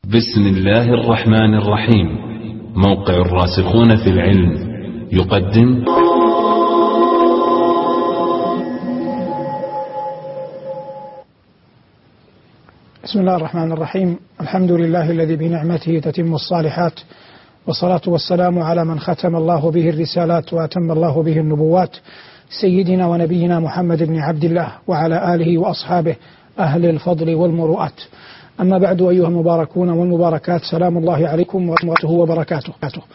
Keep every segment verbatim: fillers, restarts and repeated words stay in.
بسم الله الرحمن الرحيم. موقع الراسخون في العلم يقدم بسم الله الرحمن الرحيم. الحمد لله الذي بنعمته تتم الصالحات، والصلاة والسلام على من ختم الله به الرسالات وأتم الله به النبوات، سيدنا ونبينا محمد بن عبد الله وعلى آله وأصحابه أهل الفضل والمروءات. أما بعد، أيها المباركون والمباركات، سلام الله عليكم ورحمته وبركاته،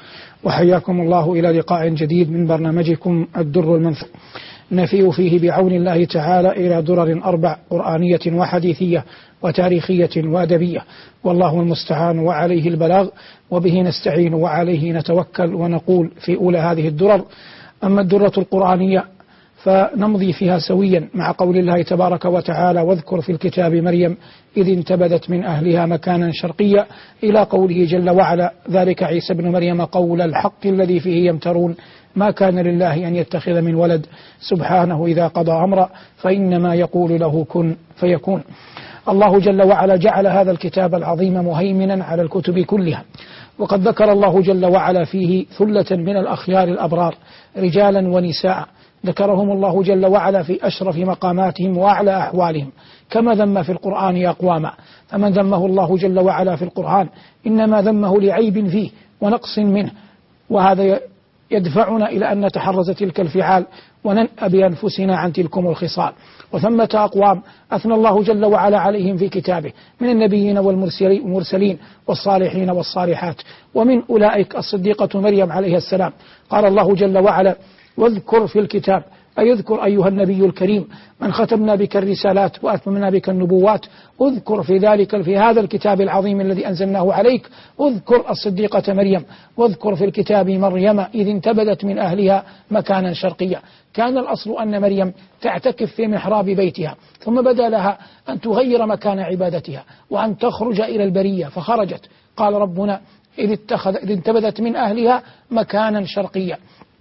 وحياكم الله إلى لقاء جديد من برنامجكم الدر المنثور، نفي فيه بعون الله تعالى إلى درر أربع قرآنية وحديثية وتاريخية وأدبية، والله المستعان وعليه البلاغ، وبه نستعين وعليه نتوكل، ونقول في أولى هذه الدرر: أما الدرة القرآنية فنمضي فيها سويا مع قول الله تبارك وتعالى: واذكر في الكتاب مريم إذ انتبذت من أهلها مكانا شرقيا، إلى قوله جل وعلا: ذلك عيسى ابن مريم قول الحق الذي فيه يمترون، ما كان لله أن يتخذ من ولد سبحانه إذا قضى أمرا فإنما يقول له كن فيكون. الله جل وعلا جعل هذا الكتاب العظيم مهيمنا على الكتب كلها، وقد ذكر الله جل وعلا فيه ثلة من الأخيار الأبرار رجالا ونساء، ذكرهم الله جل وعلا في أشرف مقاماتهم وأعلى أحوالهم، كما ذم في القرآن أقواما. فمن ذمه الله جل وعلا في القرآن إنما ذمه لعيب فيه ونقص منه، وهذا يدفعنا إلى أن نتحرز تلك الفعال وننأى بأنفسنا عن تلكم الخصال. وثمة أقوام أثنى الله جل وعلا عليهم في كتابه من النبيين والمرسلين والصالحين والصالحات، ومن أولئك الصديقة مريم عليه السلام. قال الله جل وعلا: واذكر في الكتاب، أي اذكر أيها النبي الكريم من ختمنا بك الرسالات وأتممنا بك النبوات، اذكر في ذلك في هذا الكتاب العظيم الذي أنزلناه عليك، اذكر الصديقة مريم، واذكر في الكتاب مريم إذ انتبذت من أهلها مكانا شرقيا. كان الأصل أن مريم تعتكف في محراب بيتها، ثم بدا لها أن تغير مكان عبادتها وأن تخرج إلى البرية، فخرجت. قال ربنا: إذ, اتخذ إذ انتبذت من أهلها مكانا شرقيا،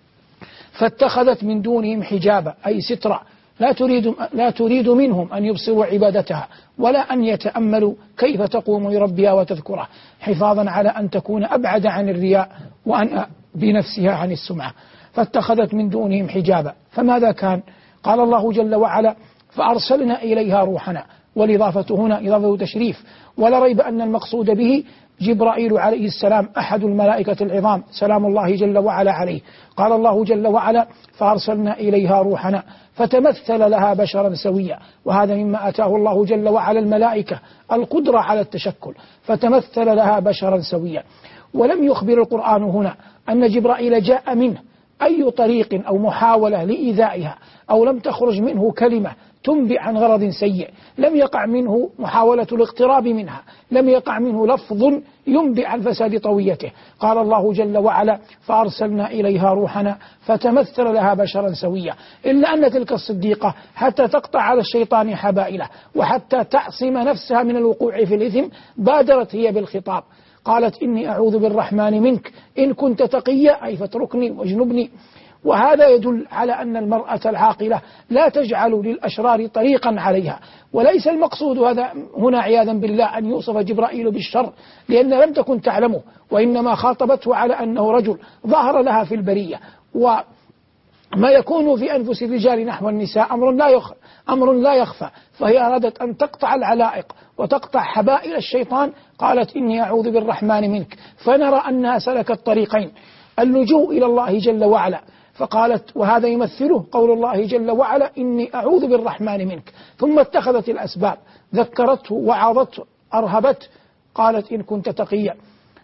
فاتخذت من دونهم حجابا، أي سترا، لا تريد, لا تريد منهم أن يبصروا عبادتها ولا أن يتأملوا كيف تقوم لربها وتذكره، حفاظا على أن تكون أبعد عن الرياء وأن بنفسها عن السمعة. فاتخذت من دونهم حجابا، فماذا كان؟ قال الله جل وعلا: فأرسلنا إليها روحنا، والإضافة هنا إضافة تشريف، ولا ريب أن المقصود به جبرائيل عليه السلام، أحد الملائكة العظام سلام الله جل وعلا عليه. قال الله جل وعلا: فأرسلنا إليها روحنا فتمثل لها بشرا سويا، وهذا مما أتاه الله جل وعلا الملائكة القدرة على التشكل، فتمثل لها بشرا سويا. ولم يخبر القرآن هنا أن جبرائيل جاء منه أي طريق أو محاولة لإيذائها، أو لم تخرج منه كلمة تنبئ عن غرض سيء، لم يقع منه محاولة الاقتراب منها، لم يقع منه لفظ ينبئ عن فساد طويته. قال الله جل وعلا: فأرسلنا إليها روحنا فتمثل لها بشرا سويا. إلا أن تلك الصديقة حتى تقطع على الشيطان حبائله وحتى تعصم نفسها من الوقوع في الإثم بادرت هي بالخطاب، قالت: إني أعوذ بالرحمن منك إن كنت تقيا، أي فاتركني واجنبني. وهذا يدل على أن المرأة العاقلة لا تجعل للأشرار طريقا عليها، وليس المقصود هذا هنا عياذا بالله أن يوصف جبرائيل بالشر، لأن لم تكن تعلمه، وإنما خاطبته على أنه رجل ظهر لها في البرية، وما يكون في أنفس الرجال نحو النساء أمر لا يخفى أمر لا يخفى فهي أرادت أن تقطع العلائق وتقطع حبائل الشيطان، قالت: إني أعوذ بالرحمن منك. فنرى أنها سلكت طريقين: اللجوء إلى الله جل وعلا، فقالت، وهذا يمثله قول الله جل وعلا: إني أعوذ بالرحمن منك، ثم اتخذت الأسباب، ذكرته وعظته أرهبته، قالت: إن كنت تقيا.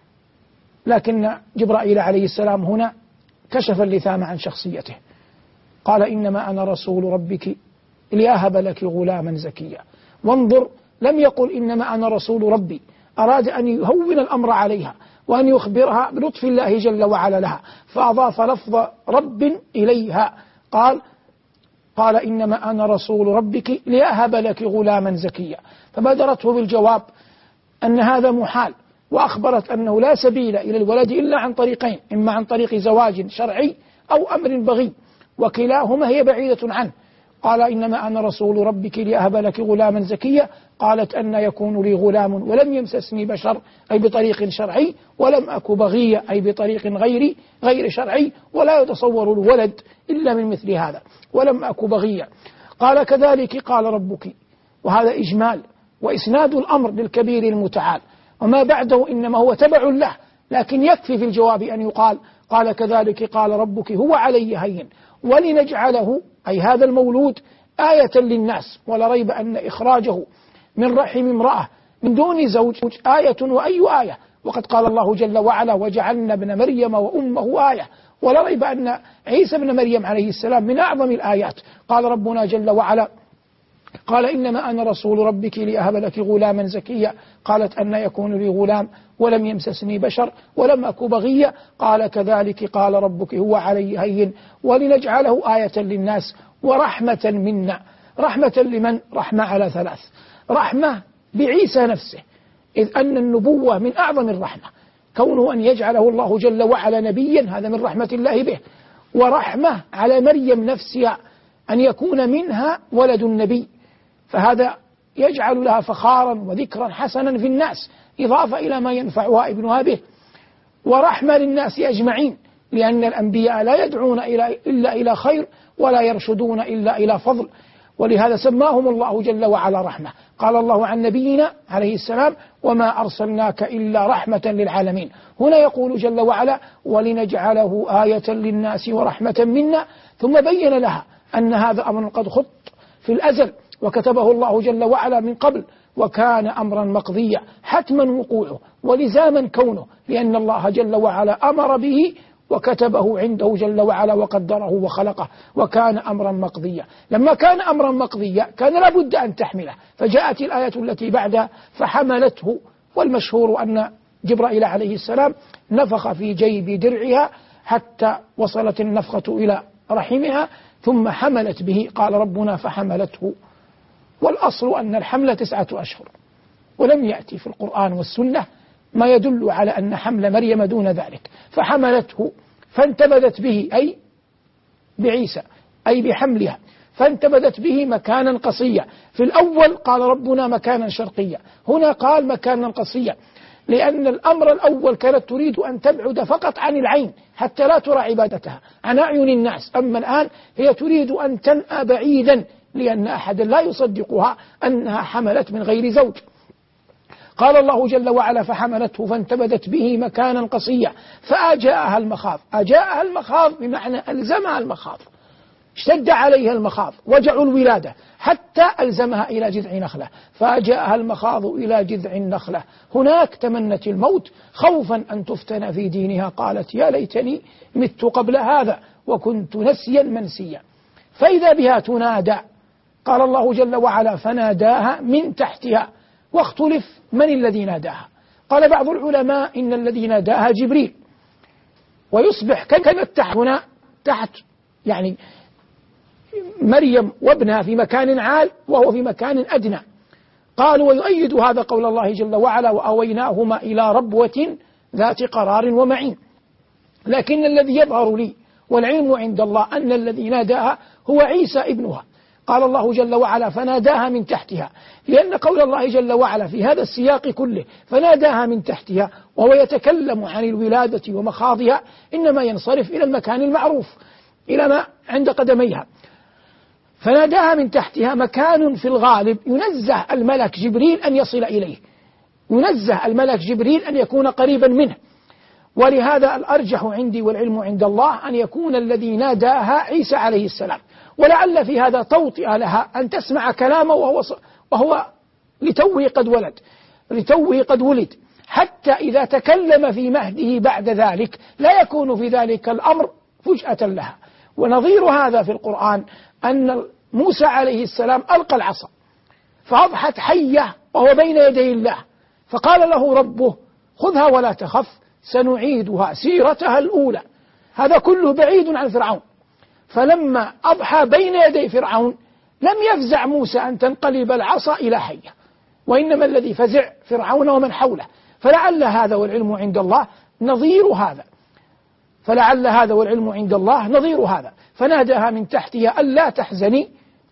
لكن جبرائيل عليه السلام هنا كشف اللثام عن شخصيته، قال: إنما أنا رسول ربك لأهب لك غلاما زكيا. وانظر، لم يقل إنما أنا رسول ربي، أراد أن يهون الأمر عليها وأن يخبرها بلطف الله جل وعلا لها، فأضاف لفظ رب إليها، قال قال إنما أنا رسول ربك لأهب لك غلاما زكيا. فبادرته بالجواب أن هذا محال، وأخبرت أنه لا سبيل إلى الولد إلا عن طريقين: إما عن طريق زواج شرعي أو أمر بغي، وكلاهما هي بعيدة عنه. قال إنما أنا رسول ربك لأهب لك غلاما زكيا. قالت أن يكون لي غلام ولم يمسسني بشر أي بطريق شرعي ولم أك بغيا أي بطريق غير غير شرعي ولا يتصور الولد إلا من مثل هذا ولم أك بغيا. قال كذلك قال ربك، وهذا إجمال وإسناد الأمر للكبير المتعال، وما بعده إنما هو تبع له، لكن يكفي في الجواب أن يقال قال كذلك قال ربك هو علي هين ولنجعله أي هذا المولود آية للناس. ولا ريب أن إخراجه من رحم امرأة من دون زوج آية وأي آية، وقد قال الله جل وعلا وجعلنا ابن مريم وأمه آية. ولا ريب أن عيسى ابن مريم عليه السلام من أعظم الآيات. قال ربنا جل وعلا قال إنما أنا رسول ربك لأهب لك غلاما زكيا. قالت أن يكون لي غلام ولم يمسسني بشر ولم أك بغيا. قال كذلك قال ربك هو علي هين ولنجعله آية للناس ورحمة منا. رحمة لمن؟ رحمة على ثلاث: رحمة بعيسى نفسه، إذ أن النبوة من أعظم الرحمة، كونه أن يجعله الله جل وعلا نبيا هذا من رحمة الله به. ورحمة على مريم نفسها أن يكون منها ولد النبي، فهذا يجعل لها فخارا وذكرا حسنا في الناس إضافة إلى ما ينفعها ابنها به. ورحمة للناس أجمعين، لأن الأنبياء لا يدعون إلا إلى خير ولا يرشدون إلا إلى فضل، ولهذا سماهم الله جل وعلا رحمة. قال الله عن نبينا عليه السلام وما أرسلناك إلا رحمة للعالمين. هنا يقول جل وعلا ولنجعله آية للناس ورحمة منا، ثم بين لها أن هذا أمر قد خط في الأزل وكتبه الله جل وعلا من قبل، وكان أمرا مقضيا حتما وقوعه ولزاما كونه، لأن الله جل وعلا أمر به وكتبه عنده جل وعلا وقدره وخلقه، وكان أمرا مقضيا. لما كان أمرا مقضيا كان لابد أن تحمله، فجاءت الآية التي بعدها فحملته. والمشهور أن جبرائيل عليه السلام نفخ في جيب درعها حتى وصلت النفخة إلى رحمها ثم حملت به. قال ربنا فحملته. والأصل أن الحمل تسعة أشهر، ولم يأتي في القرآن والسنة ما يدل على أن حمل مريم دون ذلك. فحملته فانتبذت به أي بعيسى أي بحملها، فانتبذت به مكانا قصيا. في الأول قال ربنا مكانا شرقيا، هنا قال مكانا قصيا، لأن الأمر الأول كانت تريد أن تبعد فقط عن العين حتى لا ترى عبادتها عن أعين الناس. أما الآن هي تريد أن تنأى بعيدا، لأن أحدا لا يصدقها أنها حملت من غير زوج. قال الله جل وعلا فحملته فانتبذت به مكانا قصيا فأجاءها المخاض. أجاءها المخاض بمعنى ألزمها المخاض، اشتد عليها المخاض وجع الولادة حتى ألزمها إلى جذع نخلة. فأجاءها المخاض إلى جذع النخلة، هناك تمنت الموت خوفا أن تفتن في دينها. قالت يا ليتني مت قبل هذا وكنت نسيا منسيا. فإذا بها تنادى. قال الله جل وعلا فناداها من تحتها. واختلف من الذي ناداها. قال بعض العلماء إن الذي ناداها جبريل، ويصبح كلمة تحت هنا تحت يعني مريم وابنها في مكان عال وهو في مكان أدنى. قالوا ويؤيد هذا قول الله جل وعلا وأويناهما إلى ربوة ذات قرار ومعين. لكن الذي يظهر لي والعلم عند الله أن الذي ناداها هو عيسى ابنها. قال الله جل وعلا فناداها من تحتها، لأن قول الله جل وعلا في هذا السياق كله فناداها من تحتها وهو يتكلم عن الولادة ومخاضها إنما ينصرف إلى المكان المعروف إلى ما عند قدميها. فناداها من تحتها مكان في الغالب ينزه الملك جبريل أن يصل إليه، ينزه الملك جبريل أن يكون قريبا منه. ولهذا الأرجح عندي والعلم عند الله أن يكون الذي ناداها عيسى عليه السلام، ولعل في هذا توطئ لها أن تسمع كلامه وهو, وهو لتوه قد ولد لتوه قد ولد، حتى إذا تكلم في مهده بعد ذلك لا يكون في ذلك الأمر فجأة لها. ونظير هذا في القرآن أن موسى عليه السلام ألقى العصا فأضحت حية وهو بين يدي الله، فقال له ربه خذها ولا تخف سنعيدها سيرتها الأولى. هذا كله بعيد عن فرعون. فلما أضحى بين يدي فرعون لم يفزع موسى أن تنقلب العصا إلى حية، وإنما الذي فزع فرعون ومن حوله. فلعل هذا والعلم عند الله نظير هذا فلعل هذا والعلم عند الله نظير هذا. فناداها من تحتها ألا تحزني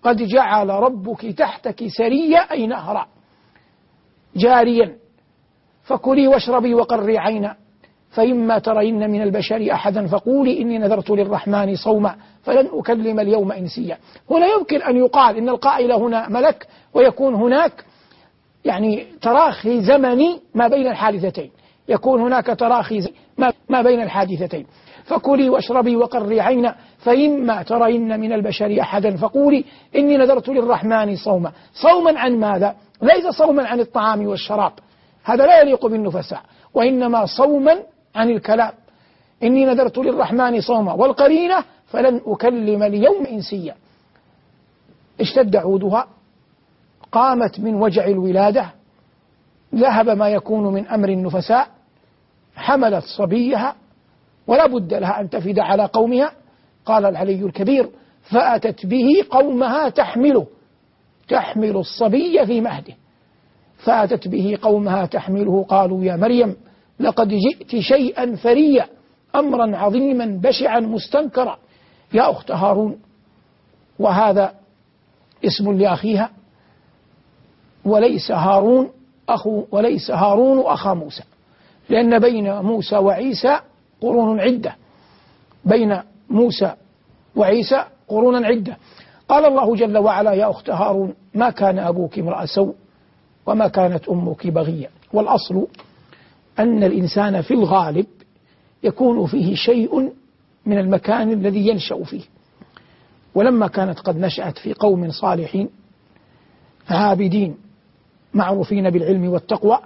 قد جعل ربك تحتك سريا أي نهرا جاريا فكلي واشربي وقري عينا فإما ترين من البشر أحدا فقولي إني نذرت للرحمن صوما فلن أكلم اليوم إنسيا. هنا يمكن أن يقال إن القائل هنا ملك ويكون هناك يعني تراخي زمني ما بين الحادثتين، يكون هناك تراخي ما بين الحادثتين. فكلي واشربي وقري عينا فإما ترين من البشر أحدا فقولي إني نذرت للرحمن صوما. صوما عن ماذا؟ ليس صوما عن الطعام والشراب، هذا لا يليق بالنفساء، وإنما صوما عن الكلام. إني نذرت للرحمن صوما، والقرينة فلن أكلم اليوم إنسيا. اشتد عودها، قامت من وجع الولادة، ذهب ما يكون من أمر النفساء، حملت صبيها ولا بد لها أن تفد على قومها. قال العلي الكبير فأتت به قومها تحمله، تحمل الصبي في مهده. فأتت به قومها تحمله قالوا يا مريم لقد جئت شيئا فريا أمرا عظيما بشعا مستنكرا يا أخت هارون. وهذا اسم لأخيها، وليس هارون أخو وليس هارون أخا موسى، لأن بين موسى وعيسى قرون عدة، بين موسى وعيسى قرونا عدة. قال الله جل وعلا يا أخت هارون ما كان أبوك امرأ سوء وما كانت أمك بغيا. والأصل أن الإنسان في الغالب يكون فيه شيء من المكان الذي ينشأ فيه، ولما كانت قد نشأت في قوم صالحين عابدين معروفين بالعلم والتقوى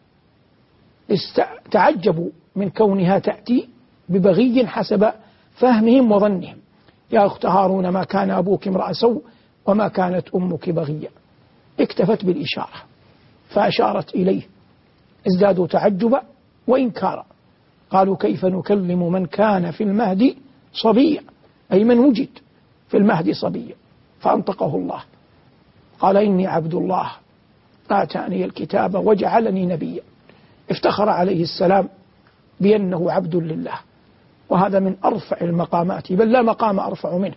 تعجبوا من كونها تأتي ببغي حسب فهمهم وظنهم. يا أخت هارون ما كان أبوك امرأ سوء وما كانت أمك بغيا. اكتفت بالإشارة فأشارت إليه، ازدادوا تعجبا وإنكارا. قالوا كيف نكلم من كان في المهد صبيا، أي من وجد في المهد صبيا. فأنطقه الله قال إني عبد الله آتاني الكتاب وجعلني نبيا. افتخر عليه السلام بأنه عبد لله، وهذا من أرفع المقامات، بل لا مقام أرفع منه.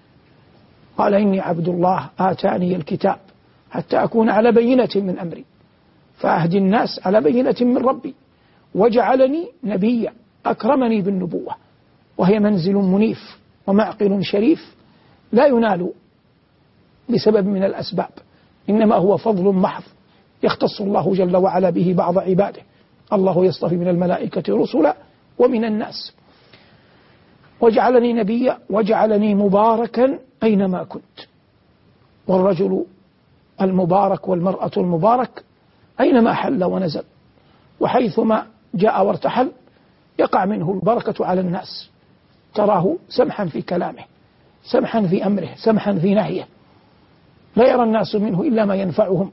قال إني عبد الله آتاني الكتاب حتى أكون على بينة من أمري فأهدي الناس على بينة من ربي وجعلني نبيا أكرمني بالنبوة، وهي منزل منيف ومعقل شريف لا ينال بسبب من الأسباب، إنما هو فضل محض يختص الله جل وعلا به بعض عباده. الله يصطفي من الملائكة رسلا ومن الناس. وجعلني نبيا وجعلني مباركا أينما كنت. والرجل المبارك والمرأة المبارك أينما حل ونزل، وحيثما جاء وارتحل يقع منه البركة على الناس. تراه سمحا في كلامه، سمحا في أمره، سمحا في نهيه، لا يرى الناس منه إلا ما ينفعهم.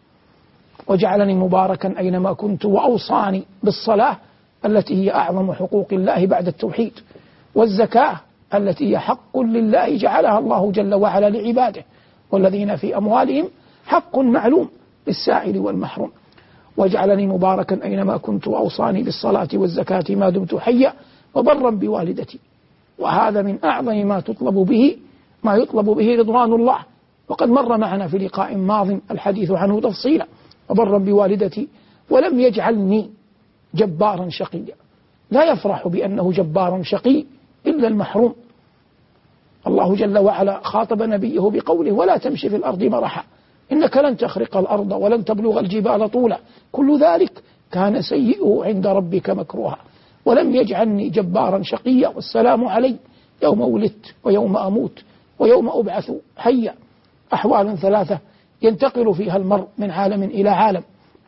وجعلني مباركا أينما كنت وأوصاني بالصلاة التي هي أعظم حقوق الله بعد التوحيد، والزكاة التي هي حق لله جعلها الله جل وعلا لعباده، والذين في أموالهم حق معلوم للسائل والمحروم. وجعلني مباركا أينما كنت وأوصاني بالصلاة والزكاة ما دمت حيا وبرا بوالدتي. وهذا من أعظم ما تطلب به ما يطلب به رضوان الله، وقد مر معنا في لقاء ماض الحديث عنه تفصيلا. وبرا بوالدتي ولم يجعلني جبارا شقيا. لا يفرح بأنه جبار شقي إلا المحروم. الله جل وعلا خاطب نبيه بقوله ولا تمشي في الأرض مرحا إنك لن تخرق الأرض ولن تبلغ الجبال طولا كل ذلك كان سيئه عند ربك مكروها. ولم يجعلني جبارا شقيا والسلام علي يوم ولدت ويوم أموت ويوم أبعث حيا. أحوال ثلاثة ينتقل فيها المرء من عالم إلى عالم.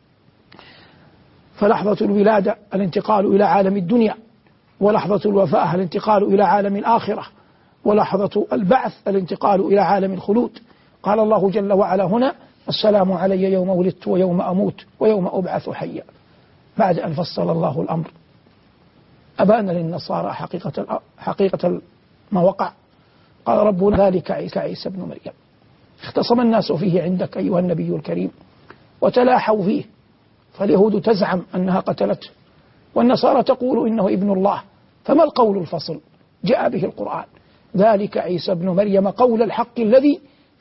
فلحظة الولادة الانتقال إلى عالم الدنيا، ولحظة الوفاة الانتقال إلى عالم الآخرة، ولحظة البعث الانتقال إلى عالم الخلود. قال الله جل وعلا هنا السلام علي يوم ولدت ويوم أموت ويوم أبعث حيا. بعد أن فصل الله الأمر أبان للنصارى حقيقة حقيقة ما وقع. قال ربنا ذلك عيسى عيسى ابن مريم اختصم الناس فيه عندك أيها النبي الكريم وتلاحوا فيه، فاليهود تزعم أنها قتلته والنصارى تقول إنه ابن الله. فما القول الفصل؟ جاء به القرآن ذلك عيسى ابن مريم قول الحق الذي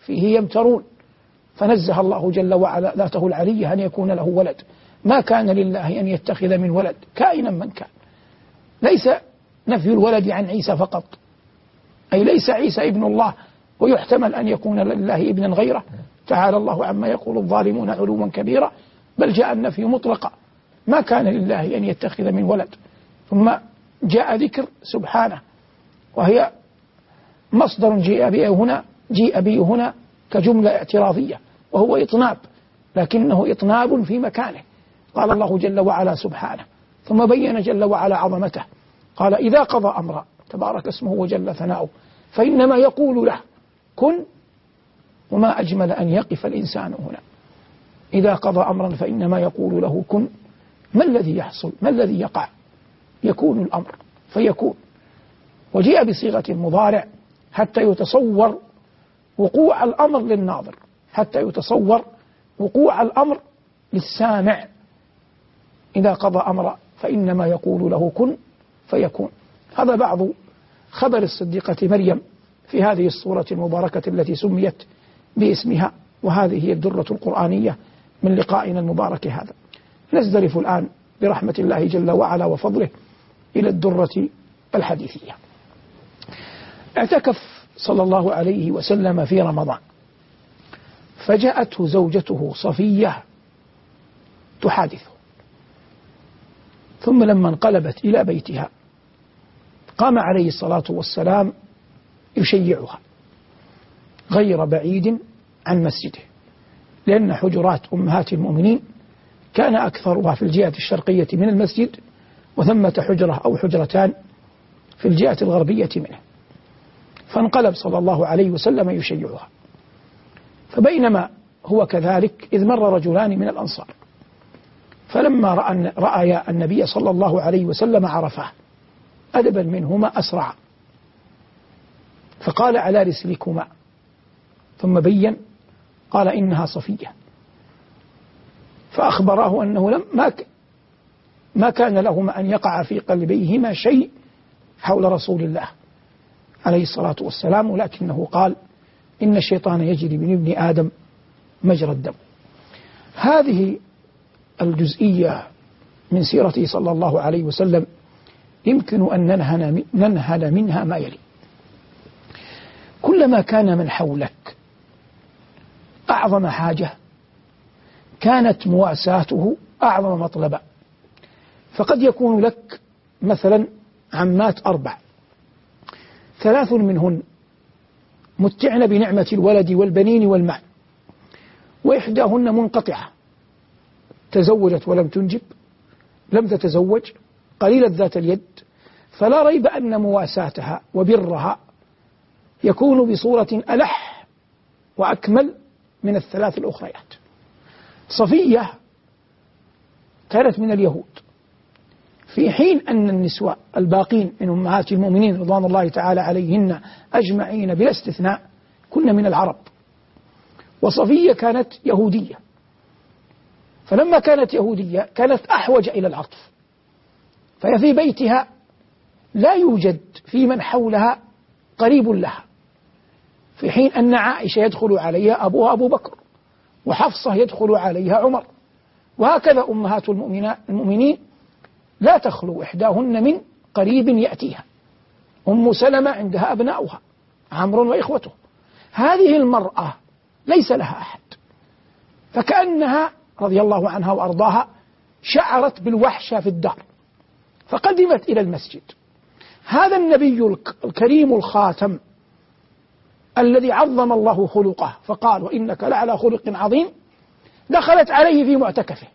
فيه يمترون، فنزه الله جل وعلا ذاته العلية أن يكون له ولد. ما كان لله أن يتخذ من ولد كائنا من كان. ليس نفي الولد عن عيسى فقط، أي ليس عيسى ابن الله ويحتمل أن يكون لله ابنا غيره، تعالى الله عما يقول الظالمون علوا كبيرا، بل جاء النفي مطلقا، ما كان لله أن يتخذ من ولد. ثم جاء ذكر سبحانه، وهي مصدر جيء به هنا جيء به هنا كجملة اعتراضية، وهو إطناب، لكنه إطناب في مكانه. قال الله جل وعلا سبحانه، ثم بين جل وعلا عظمته، قال إذا قضى أمرا، تبارك اسمه وجل ثناؤه، فإنما يقول له كن. وما أجمل أن يقف الإنسان هنا، إذا قضى أمرا فإنما يقول له كن. ما الذي يحصل؟ ما الذي يقع؟ يكون الأمر فيكون. وجيء بصيغة المضارع حتى يتصور وقوع الأمر للناظر، حتى يتصور وقوع الأمر للسامع. إذا قضى أمرا فإنما يقول له كن فيكون. هذا بعض خبر الصديقة مريم في هذه السورة المباركة التي سميت باسمها، وهذه هي الدرة القرآنية من لقائنا المبارك هذا. نزدرف الآن برحمة الله جل وعلا وفضله إلى الدرة الحديثية. اعتكف صلى الله عليه وسلم في رمضان، فجاءته زوجته صفية تحادثه، ثم لما انقلبت إلى بيتها قام عليه الصلاة والسلام يشيعها غير بعيد عن مسجده، لأن حجرات أمهات المؤمنين كان أكثرها في الجهة الشرقية من المسجد، وثمة حجرة أو حجرتان في الجهة الغربية منه. فانقلب صلى الله عليه وسلم يشيعها، فبينما هو كذلك إذ مر رجلان من الأنصار، فلما رأى رأيا النبي صلى الله عليه وسلم عرفاه، أدبا منهما أسرع، فقال على رسلكما، ثم بين قال إنها صفية، فأخبراه أنه لم ما, ما كان لهما أن يقع في قلبيهما شيء حول رسول الله عليه الصلاة والسلام، ولكنه قال إن الشيطان يجري من ابن آدم مجرى الدم. هذه الجزئية من سيرته صلى الله عليه وسلم يمكن أن ننهل منها ما يلي. كلما كان من حولك أعظم حاجة كانت مواساته أعظم مطلبا. فقد يكون لك مثلا عمات أربع، ثلاث منهن متعن بنعمة الولد والبنين والمال، وإحداهن منقطعة، تزوجت ولم تنجب، لم تتزوج، قليلة ذات اليد، فلا ريب أن مواساتها وبرها يكون بصورة ألح وأكمل من الثلاث الأخريات. صفية كانت من اليهود، في حين أن النسوة الباقين من أمهات المؤمنين رضوان الله تعالى عليهن أجمعين بلا استثناء كن من العرب، وصفية كانت يهودية، فلما كانت يهودية كانت أحوج إلى العطف، فهي في بيتها لا يوجد في من حولها قريب لها، في حين أن عائشة يدخل عليها أبوها أبو بكر، وحفصة يدخل عليها عمر، وهكذا أمهات المؤمنين لا تخلو إحداهن من قريب يأتيها. أم سلمة عندها أبناؤها عمرو وإخوته، هذه المرأة ليس لها أحد، فكأنها رضي الله عنها وأرضاها شعرت بالوحشة في الدار، فقدمت إلى المسجد. هذا النبي الكريم الخاتم الذي عظم الله خلقه فقال وإنك لعلى خلق عظيم، دخلت عليه في معتكفه،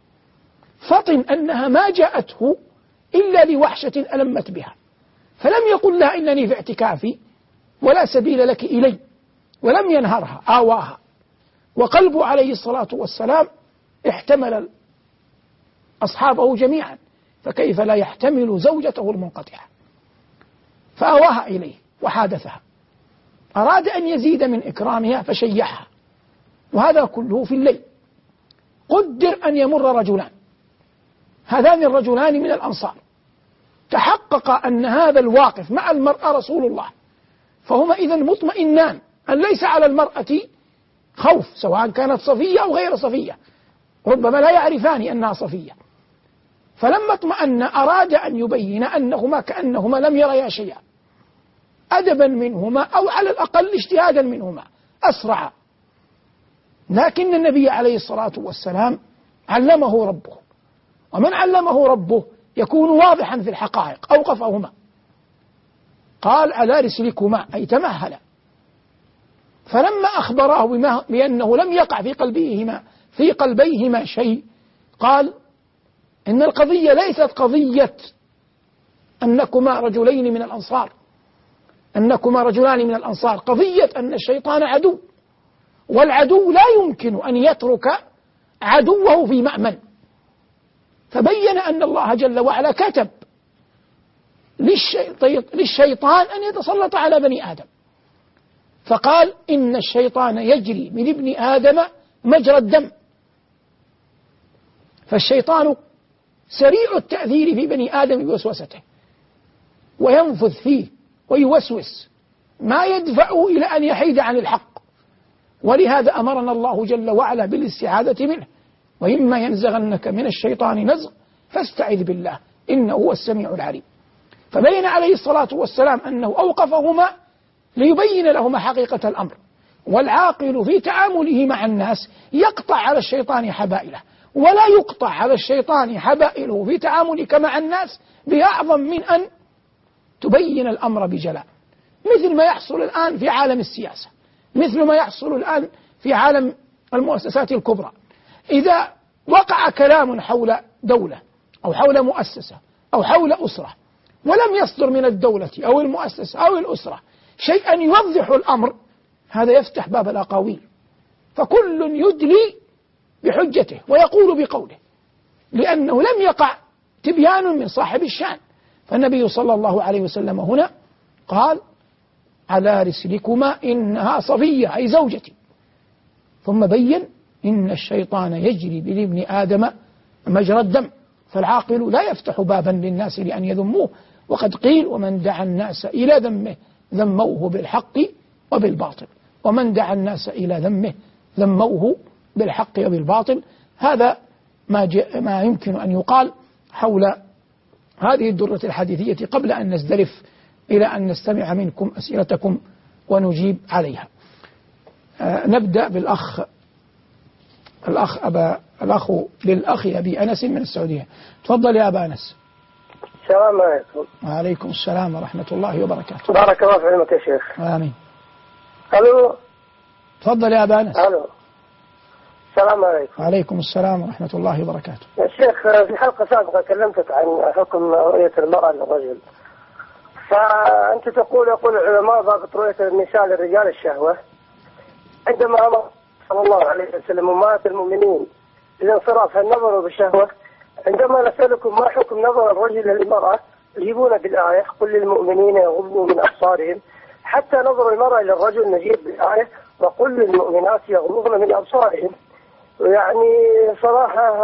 فطن أنها ما جاءته إلا لوحشة ألمت بها، فلم يقل لها إنني في اعتكافي ولا سبيل لك إلي، ولم ينهرها، آواها، وقلبه عليه الصلاة والسلام احتمل أصحابه جميعا، فكيف لا يحتمل زوجته المنقطعة، فآواها إليه وحادثها، أراد أن يزيد من إكرامها فشيعها، وهذا كله في الليل. قدر أن يمر رجلان، هذان الرجلان من الأنصار، تحقق أن هذا الواقف مع المرأة رسول الله، فهما إذن مطمئنان أن ليس على المرأة خوف سواء كانت صفية أو غير صفية، ربما لا يعرفان أنها صفية، فلما اطمأن أراد أن يبين أنهما كأنهما لم يريا شيئا أدبا منهما أو على الأقل اجتهادا منهما أسرع. لكن النبي عليه الصلاة والسلام علمه ربه، ومن علمه ربه يكون واضحا في الحقائق، أوقفهما قال على رسلكما أي تمهلا. فلما أخبراه بأنه لم يقع في قلبيهما في قلبيهما شيء قال إن القضية ليست قضية أنكما رجلين من الأنصار أنكما رجلان من الأنصار قضية أن الشيطان عدو، والعدو لا يمكن أن يترك عدوه في مأمن. فبين أن الله جل وعلا كتب للشيطان أن يتسلط على بني آدم، فقال إن الشيطان يجري من ابن آدم مجرى الدم. فالشيطان سريع التأثير في بني آدم بوسوسته، وينفذ فيه ويوسوس ما يدفعه إلى أن يحيد عن الحق. ولهذا أمرنا الله جل وعلا بالاستعاذة منه، وإما ينزغنك من الشيطان نزغ فاستعذ بالله إنه هو السميع العليم. فبين عليه الصلاة والسلام أنه أوقفهما ليبين لهما حقيقة الأمر، والعاقل في تعامله مع الناس يقطع على الشيطان حبائله، ولا يقطع على الشيطان حبائله في تعاملك مع الناس بأعظم من أن تبين الأمر بجلاء، مثل ما يحصل الآن في عالم السياسة، مثل ما يحصل الآن في عالم المؤسسات الكبرى. إذا وقع كلام حول دولة أو حول مؤسسة أو حول أسرة ولم يصدر من الدولة أو المؤسسة أو الأسرة شيئا يوضح الأمر، هذا يفتح باب الأقاويل، فكل يدلي بحجته ويقول بقوله، لأنه لم يقع تبيان من صاحب الشأن. فالنبي صلى الله عليه وسلم هنا قال على رسلكما إنها صفية أي زوجتي، ثم بين إن الشيطان يجري بابن آدم مجرى الدم. فالعاقل لا يفتح بابا للناس لأن يذموه، وقد قيل ومن دعا الناس إلى ذمه ذموه بالحق وبالباطل، ومن دعا الناس إلى ذمه ذموه بالحق وبالباطل. هذا ما, ما يمكن أن يقال حول هذه الدرة الحديثية قبل أن نزدرف إلى أن نستمع منكم أسئلتكم ونجيب عليها. آه نبدأ بالأخ الأخ أبا الأخ للأخ أبي أنس من السعودية. تفضل يا أبا أنس. السلام عليكم. وعليكم السلام ورحمة الله وبركاته. بارك الله في علمك يا شيخ. آمين. ألو. تفضل يا أبا أنس. ألو. السلام عليكم. وعليكم السلام ورحمة الله وبركاته. يا شيخ في حلقة سابقة كلمتك عن حكم رؤية المرأة للرجل، فأنت تقول يقول العلماء ضابط رؤية النساء للرجال الشهوة، عندما أمر صلى الله عليه وسلم أمهات المؤمنين للانصراف النظر بالشهوة، عندما نسألكم ما حكم نظر الرجل للمرأة يجيبون بالآية قل للمؤمنين يغضوا من أبصارهم، حتى نظر المرأة للرجل نجيب بالآية وقل للمؤمنات يغضضن من أبصارهم. يعني صراحة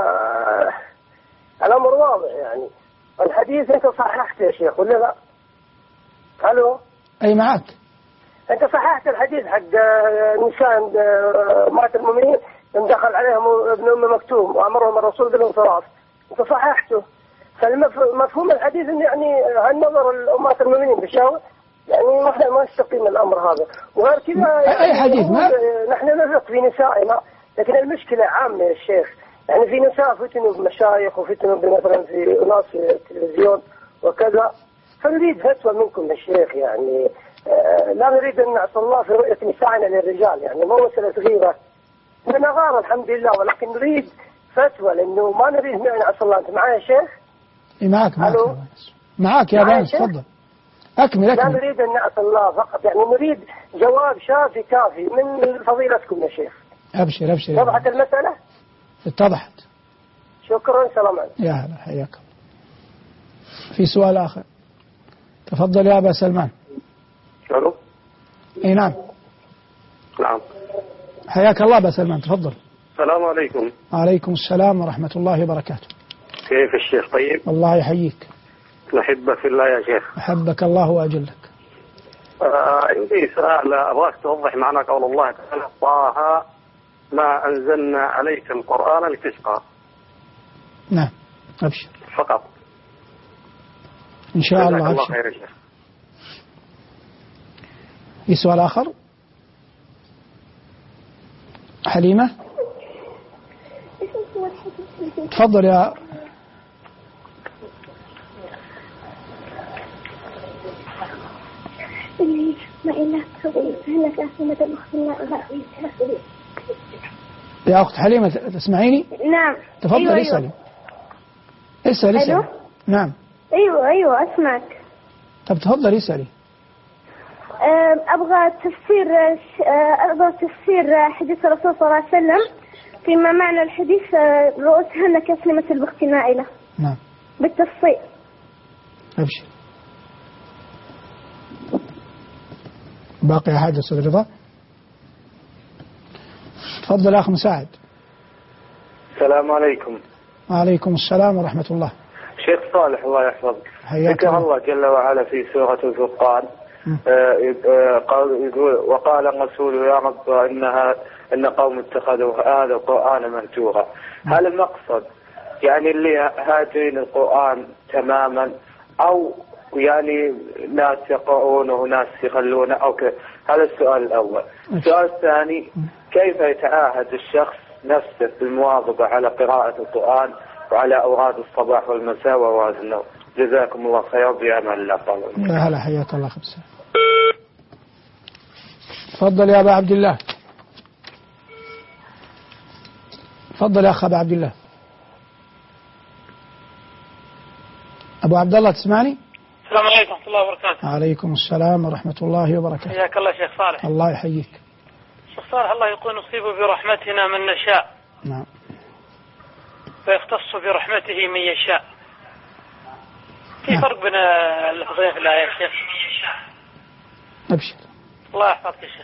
الأمر واضح، يعني الحديث أنت صححت يا شيخ ولا لا؟ ألو. أي معك. أنت صححت الحديث حق نساء أمهات المؤمنين لما دخل عليهم ابن أم مكتوم وأمرهم الرسول بالانصراف، أنت صححته. فالمفهوم الحديث إن يعني النظر الأمهات المؤمنين بالشهوة يعني نحن ما نستقيم الأمر هذا، وغير كذا يعني أي حديث ما نحن نثق في نسائنا، لكن المشكلة عامة يا شيخ، يعني في نساء فتنوا بمشايخ وفتنوا مثلا في ناس في التلفزيون وكذا، فنريد فتوى منكم يا شيخ. يعني آه لا نريد أن نعصى الله في رؤية نسائنا للرجال، يعني مو مسألة صغيرة، احنا غار الحمد لله، ولكن نريد فتوى لأنه ما نريد نعصى الله. أنت معايا يا شيخ؟ معك معك معك يا بانس، تفضل أكمل أكمل. لا نريد أن نعصى الله فقط، يعني نريد جواب شافي كافي من فضيلتكم يا شيخ. أبشر أبشر. وضحت المسألة؟ اتضحت. شكرا. سلام عليكم. يا هلا حياك. في سؤال آخر. تفضل يا أبا سلمان. ألو. أي نعم. نعم. حياك الله أبا سلمان، تفضل. السلام عليكم. وعليكم السلام ورحمة الله وبركاته. كيف الشيخ؟ طيب. الله يحييك. نحبك في الله يا شيخ. أحبك الله وأجلك. آه عندي سؤال أبغاك توضح معنا قول الله تعالى طه ما أنزلنا عليك القرآن لتشقى. نعم أبشر فقط إن شاء الله. الله خير يا شيخ. في سؤال آخر؟ حليمة تفضل يا يا أخت حليمة تسمعيني؟ نعم. تفضل. أيوة اسألي. اسأل اسأل. أيوة. نعم. أيوة أيوة أسمعك. طب تفضل اسألي. أبغى تفسير أبغى تفسير حديث الرسول صلى الله عليه وسلم فيما معنى الحديث رؤوسهن كأسنمة البخت نائلة. نعم. بالتفصيل. أبشر. باقي حاجة أستاذ رضا؟ تفضل أخ مساعد. السلام عليكم. وعليكم السلام ورحمة الله. شيخ صالح الله يحفظك. حياك الله جل وعلا في سورة الفرقان قال يقول وقال الرسول يا رب إنها إن قوم اتخذوا هذا القرآن مهجورا. هل المقصد يعني اللي هاجرين القرآن تماما أو يعني ناس يقرؤونه وناس يخلونه أو كذا؟ هذا السؤال الأول. السؤال الثاني كيف يتعاهد الشخص نفسه بالمواظبة على قراءة القرآن وعلى أوراد الصباح والمساء وأوراد النوم؟ جزاكم الله خير بأمان الله طبعا. يا هلا حياك الله خمسة. تفضل يا أبا عبد الله. تفضل يا أخ أبا عبد الله. أبو عبد الله تسمعني؟ السلام عليكم ورحمة الله وبركاته. عليكم السلام ورحمة الله وبركاته. حياك الله شيخ صالح. الله يحييك. شيخ صالح الله يقول نصيب برحمتنا من نشاء. نعم. ويختص برحمته من يشاء. في نعم. فرق بين اللفظين في الآية يا شيخ. أبشر. الله يحفظك يا شيخ.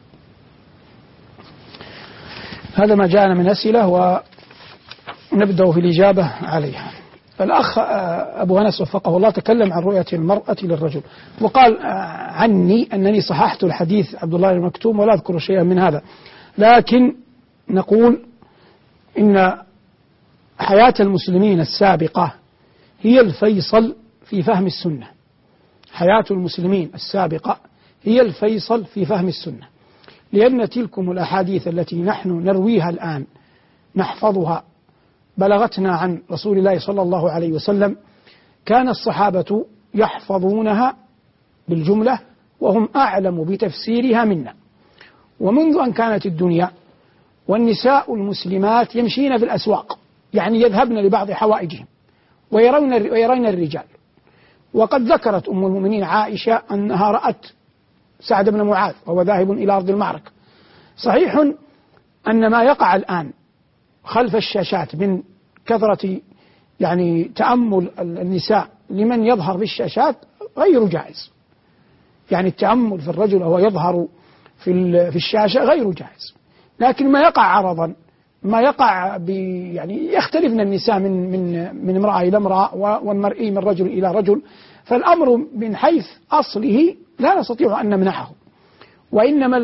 هذا ما جاءنا من أسئلة ونبدأ في الإجابة عليها. الأخ أبو أنس وفقه الله تكلم عن رؤية المرأة للرجل وقال عني أنني صححت الحديث عبد الله المكتوم ولا أذكر شيئا من هذا، لكن نقول إن حياة المسلمين السابقة هي الفيصل في فهم السنة. حياة المسلمين السابقة هي الفيصل في فهم السنة، لأن تلكم الأحاديث التي نحن نرويها الآن نحفظها بلغتنا عن رسول الله صلى الله عليه وسلم، كان الصحابة يحفظونها بالجملة وهم أعلم بتفسيرها منا. ومنذ أن كانت الدنيا والنساء المسلمات يمشين في الأسواق، يعني يذهبن لبعض حوائجهم ويرون ويرون الرجال. وقد ذكرت أم المؤمنين عائشة أنها رأت سعد بن معاذ وهو ذاهب إلى أرض المعركة. صحيح أن ما يقع الآن خلف الشاشات من كثرة يعني تأمل النساء لمن يظهر في الشاشات غير جائز، يعني التأمل في الرجل وهو يظهر في في الشاشة غير جائز، لكن ما يقع عرضا ما يقع يعني يختلفن النساء من من من امرأة إلى امرأة والمرئي من رجل إلى رجل، فالأمر من حيث أصله لا نستطيع أن نمنعه، وإنما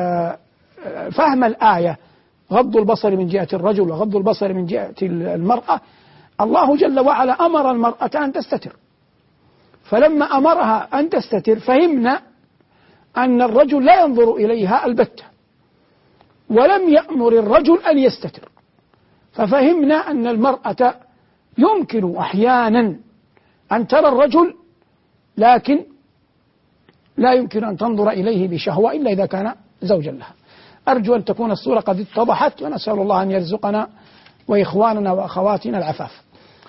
فهم الآية غض البصر من جهة الرجل وغض البصر من جهة المرأة. الله جل وعلا أمر المرأة أن تستتر، فلما أمرها أن تستتر فهمنا أن الرجل لا ينظر إليها البتة، ولم يأمر الرجل أن يستتر، ففهمنا أن المرأة يمكن أحيانا أن ترى الرجل لكن لا يمكن أن تنظر إليه بشهوة إلا إذا كان زوجا لها. أرجو أن تكون الصورة قد اتضحت، ونسأل الله أن يرزقنا وإخواننا وأخواتنا العفاف.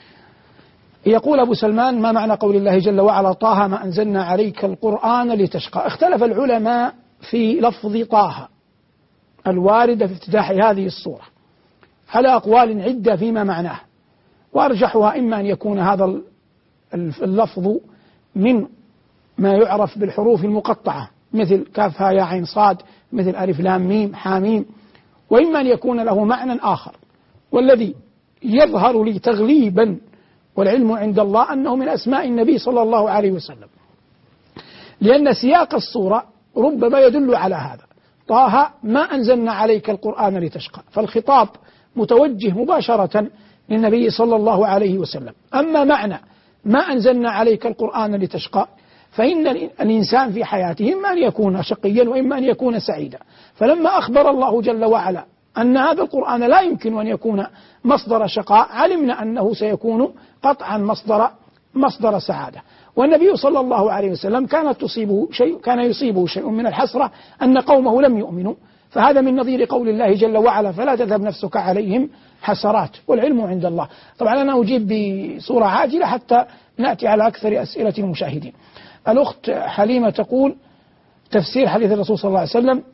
يقول أبو سلمان: ما معنى قول الله جل وعلا طه ما أنزلنا عليك القرآن لتشقى؟ اختلف العلماء في لفظ طه الواردة في افتتاح هذه الصورة على أقوال عدة فيما معناه، وأرجحها إما أن يكون هذا اللفظ من ما يعرف بالحروف المقطعة مثل كاف ها يا عين صاد، مثل ألف لام ميم حاميم، وإما أن يكون له معنى آخر، والذي يظهر لي تغليبا والعلم عند الله أنه من أسماء النبي صلى الله عليه وسلم، لأن سياق الصورة ربما يدل على هذا. طه ما أنزلنا عليك القرآن لتشقى، فالخطاب متوجه مباشرة للنبي صلى الله عليه وسلم. أما معنى ما أنزلنا عليك القرآن لتشقى فإن الإنسان في حياته إما أن يكون شقيا وإما أن يكون سعيدا، فلما أخبر الله جل وعلا أن هذا القرآن لا يمكن أن يكون مصدر شقاء علمنا أنه سيكون قطعا مصدر مصدر سعادة. والنبي صلى الله عليه وسلم كانت تصيبه شيء كان يصيبه شيء من الحسرة أن قومه لم يؤمنوا، فهذا من نظير قول الله جل وعلا فلا تذهب نفسك عليهم حسرات والعلم عند الله. طبعا أنا أجيب بصورة عاجلة حتى نأتي على أكثر أسئلة المشاهدين. الأخت حليمة تقول تفسير حديث الرسول صلى الله عليه وسلم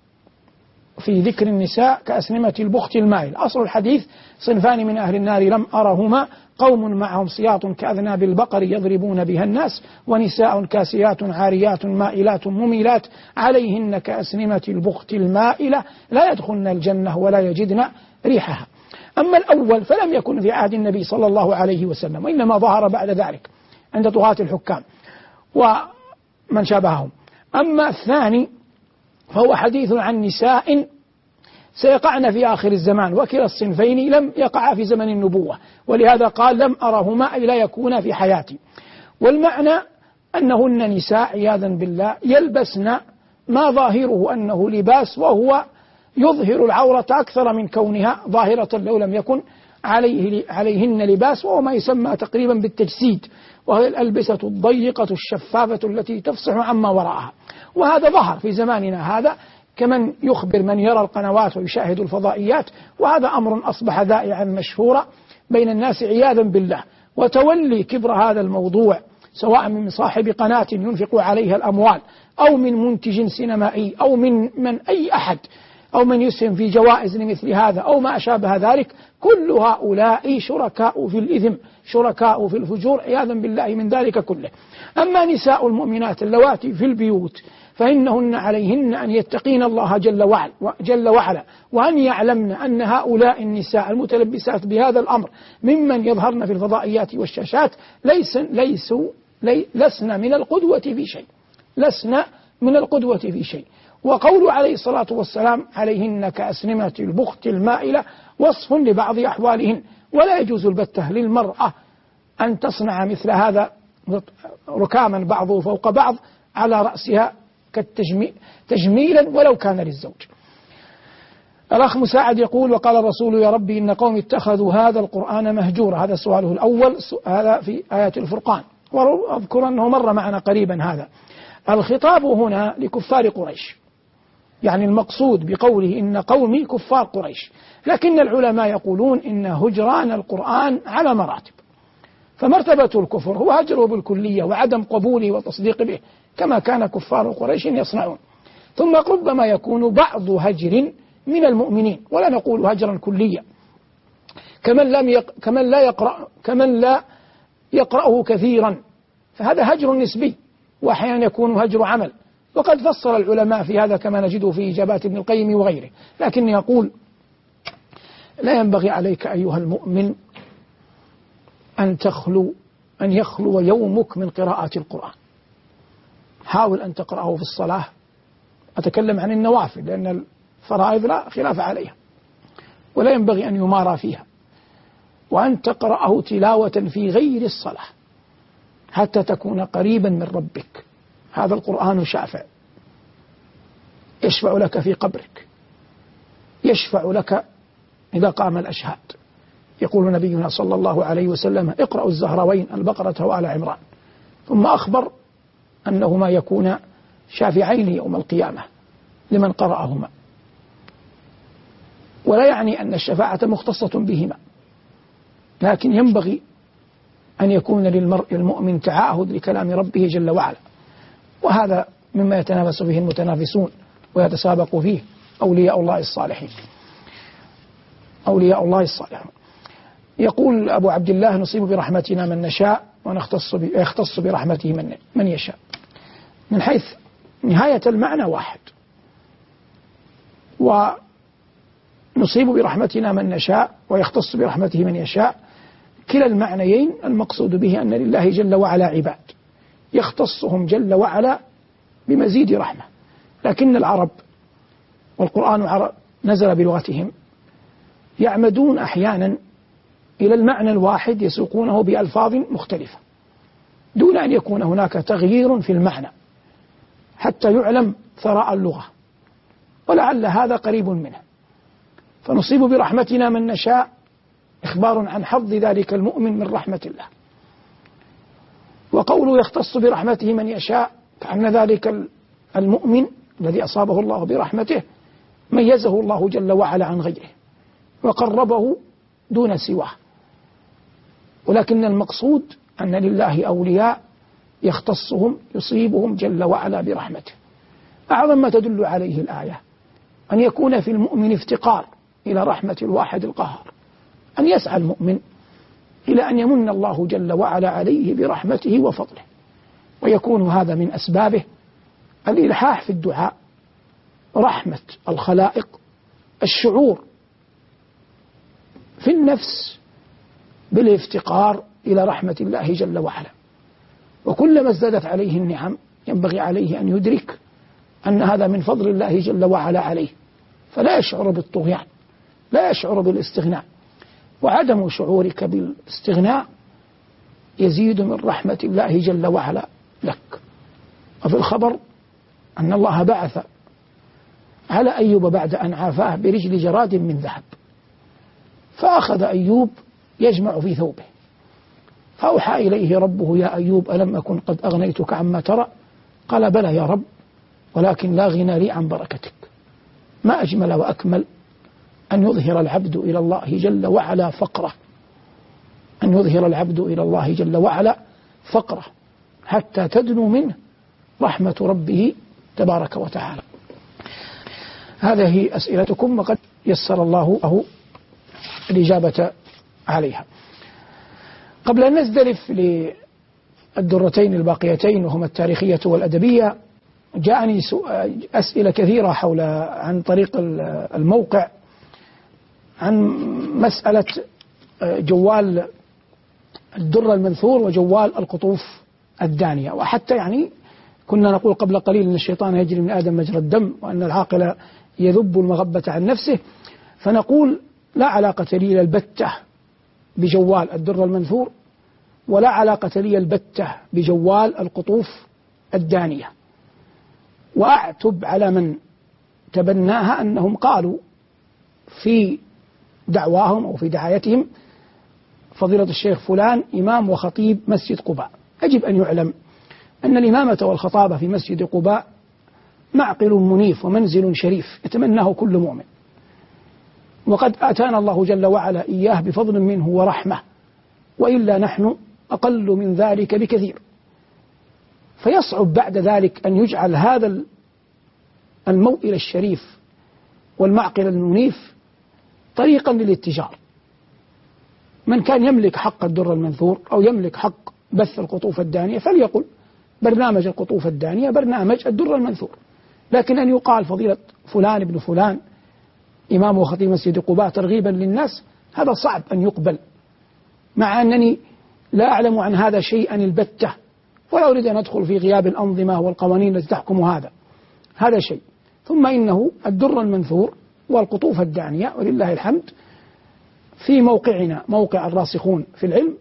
في ذكر النساء كأسنمة البخت المائل. أصل الحديث صنفان من أهل النار لم أرهما، قوم معهم سياط كأذناب البقر يضربون بها الناس، ونساء كاسيات عاريات مائلات مميلات عليهن كأسنمة البخت المائلة لا يدخلن الجنة ولا يجدن ريحها. أما الأول فلم يكن في عهد النبي صلى الله عليه وسلم، وإنما ظهر بعد ذلك عند طغاة الحكام ومن شابههم. أما الثاني فهو حديث عن نساء سيقعن في آخر الزمان، وكلا الصنفين لم يقع في زمن النبوة، ولهذا قال لم أرهما أي لا يكون في حياتي. والمعنى أنهن نساء عياذا بالله يلبسن ما ظاهره أنه لباس، وهو يظهر العورة أكثر من كونها ظاهرة لو لم يكن عليه عليهن لباس، وهو ما يسمى تقريبا بالتجسيد، وهي الألبسة الضيقة الشفافة التي تفصح عما وراءها. وهذا ظهر في زماننا هذا كمن يخبر من يرى القنوات ويشاهد الفضائيات، وهذا أمر أصبح ذائعا مشهورا بين الناس عياذا بالله. وتولي كبر هذا الموضوع سواء من صاحب قناة ينفق عليها الأموال أو من منتج سينمائي أو من من أي أحد أو من يسهم في جوائز لمثل هذا أو ما أشابه ذلك، كل هؤلاء شركاء في الإثم شركاء في الفجور عياذا بالله من ذلك كله. أما نساء المؤمنات اللواتي في البيوت فإنهن عليهن أن يتقين الله جل وعلا, جل وعلا وأن يعلمن أن هؤلاء النساء المتلبسات بهذا الأمر ممن يظهرن في الفضائيات والشاشات ليس ليسوا لي لسنا من القدوة في شيء لسنا من القدوة في شيء. وقول عليه الصلاة والسلام عليهن كأسنمة البخت المائلة وصف لبعض أحوالهن، ولا يجوز البتة للمرأة أن تصنع مثل هذا ركاما بعضه فوق بعض على رأسها تجميلا ولو كان للزوج. الأخ مساعد يقول وقال الرسول يا ربي إن قوم اتخذوا هذا القرآن مهجورا. هذا سؤاله الأول، هذا في آية الفرقان، وأذكر أنه مر معنا قريبا. هذا الخطاب هنا لكفار قريش، يعني المقصود بقوله إن قومي كفار قريش، لكن العلماء يقولون إن هجران القرآن على مراتب، فمرتبة الكفر هو هجره بالكلية وعدم قبوله وتصديق به كما كان كفار قريش يصنعون، ثم ربما يكون بعض هجر من المؤمنين، ولا نقول هجرا كليا كمن لم يق... كمن لا يقرأ كمن لا يقرأه كثيرا، فهذا هجر نسبي، وأحيانا يكون هجر عمل، وقد فصل العلماء في هذا كما نجده في إجابات ابن القيم وغيره. لكن يقول لا ينبغي عليك أيها المؤمن أن تخلو أن يخلو يومك من قراءة القرآن. حاول أن تقرأه في الصلاة، أتكلم عن النوافل لأن الفرائض لا خلاف عليها ولا ينبغي أن يمارى فيها، وأن تقرأه تلاوة في غير الصلاة حتى تكون قريبا من ربك. هذا القرآن شافع، يشفع لك في قبرك، يشفع لك إذا قام الأشهاد. يقول نبينا صلى الله عليه وسلم اقرأوا الزهراوين البقرة وآل عمران، ثم أخبر أنهما يكون شافعين يوم القيامة لمن قرأهما، ولا يعني أن الشفاعة مختصة بهما، لكن ينبغي أن يكون للمرء المؤمن تعاهد لكلام ربه جل وعلا، وهذا مما يتنافس به المتنافسون ويتسابق فيه أولياء الله الصالحين أولياء الله الصالحون. يقول أبو عبد الله نصيب برحمتنا من نشاء ونختص يختص برحمته من, من يشاء. من حيث نهاية المعنى واحد، ونصيب برحمتنا من نشاء ويختص برحمته من يشاء، كلا المعنيين المقصود به أن لله جل وعلا عباد يختصهم جل وعلا بمزيد رحمة. لكن العرب والقرآن نزل بلغتهم يعمدون أحيانا إلى المعنى الواحد يسوقونه بألفاظ مختلفة دون أن يكون هناك تغيير في المعنى حتى يعلم ثراء اللغة، ولعل هذا قريب منه. فنصيب برحمتنا من نشاء إخبار عن حظ ذلك المؤمن من رحمة الله، وقوله يختص برحمته من يشاء كأن ذلك المؤمن الذي أصابه الله برحمته ميزه الله جل وعلا عن غيره وقربه دون سواه. ولكن المقصود أن لله أولياء يختصهم يصيبهم جل وعلا برحمته. أعظم ما تدل عليه الآية أن يكون في المؤمن افتقار إلى رحمة الواحد القهار، أن يسعى المؤمن إلى أن يمن الله جل وعلا عليه برحمته وفضله، ويكون هذا من أسبابه الإلحاح في الدعاء، رحمة الخلائق، الشعور في النفس بالافتقار إلى رحمة الله جل وعلا. وكلما ازدادت عليه النعم ينبغي عليه أن يدرك أن هذا من فضل الله جل وعلا عليه، فلا يشعر بالطغيان، لا يشعر بالاستغناء. وعدم شعورك بالاستغناء يزيد من رحمة الله جل وعلا لك. وفي الخبر أن الله بعث على أيوب بعد أن عافاه برجل جراد من ذهب، فأخذ أيوب يجمع في ثوبه، فأوحى إليه ربه يا أيوب ألم أكن قد أغنيتك عما ترى؟ قال بلى يا رب ولكن لا غنى لي عن بركتك. ما أجمل وأكمل أن يظهر العبد إلى الله جل وعلا فقره، أن يظهر العبد إلى الله جل وعلا فقره حتى تدنو منه رحمة ربه تبارك وتعالى. هذه أسئلتكم وقد يسر الله له الإجابة عليها. قبل أن نزدلف للدرتين الباقيتين وهما التاريخية والأدبية، جاءني أسئلة كثيرة حول عن طريق الموقع عن مسألة جوال الدر المنثور وجوال القطوف الدانية. وحتى يعني كنا نقول قبل قليل أن الشيطان يجري من آدم مجرى الدم وأن العاقل يذب المغبة عن نفسه، فنقول لا علاقة لي البتة بجوال الدر المنثور ولا علاقة لي البتة بجوال القطوف الدانية. وأعتب على من تبناها أنهم قالوا في دعواهم أو في دعايتهم فضيلة الشيخ فلان إمام وخطيب مسجد قباء. يجب أن يعلم أن الإمامة والخطابة في مسجد قباء معقل منيف ومنزل شريف يتمناه كل مؤمن، وقد آتانا الله جل وعلا إياه بفضل منه ورحمة، وإلا نحن أقل من ذلك بكثير. فيصعب بعد ذلك أن يجعل هذا الموئل الشريف والمعقل المنيف طريقا للاتجار. من كان يملك حق الدر المنثور أو يملك حق بث القطوف الدانية فليقل برنامج القطوف الدانية برنامج الدر المنثور، لكن أن يقال فضيلة فلان ابن فلان إمام وخطيب مسجد قباء ترغيبا للناس، هذا صعب أن يقبل، مع أنني لا أعلم عن هذا شيئا البتة، ولا أريد أن أدخل في غياب الأنظمة والقوانين التي تحكم هذا هذا شيء. ثم إنه الدر المنثور والقطوف الدانية ولله الحمد في موقعنا موقع الراسخون في العلم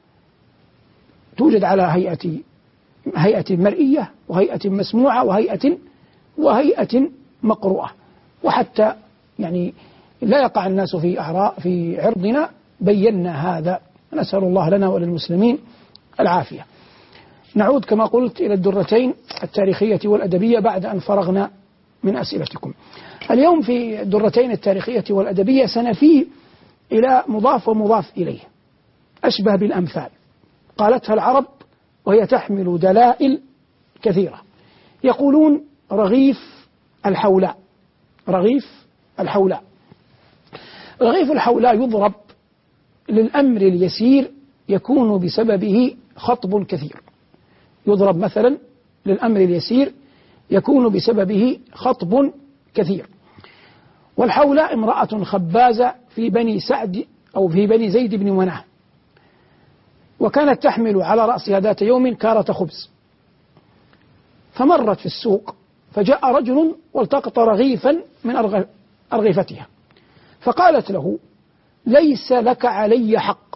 توجد على هيئة هيئة مرئية وهيئة مسموعة وهيئة وهيئة مقروءة، وحتى يعني لا يقع الناس في أعراء في عرضنا بينا هذا، نسأل الله لنا وللمسلمين العافية. نعود كما قلت إلى الدرتين التاريخية والأدبية بعد أن فرغنا من أسئلتكم. اليوم في الدرتين التاريخية والأدبية سنفي إلى مضاف ومضاف إليه أشبه بالأمثال قالتها العرب وهي تحمل دلائل كثيرة. يقولون رغيف الحولاء، رغيف الحولاء رغيف الحولاء يضرب للأمر اليسير يكون بسببه خطب كثير. يضرب مثلا للأمر اليسير يكون بسببه خطب كثير. والحولاء امرأة خبازة في بني سعد أو في بني زيد بن مناه، وكانت تحمل على رأسها ذات يوم كارة خبز، فمرت في السوق فجاء رجل والتقط رغيفا من أرغفتها، فقالت له: ليس لك علي حق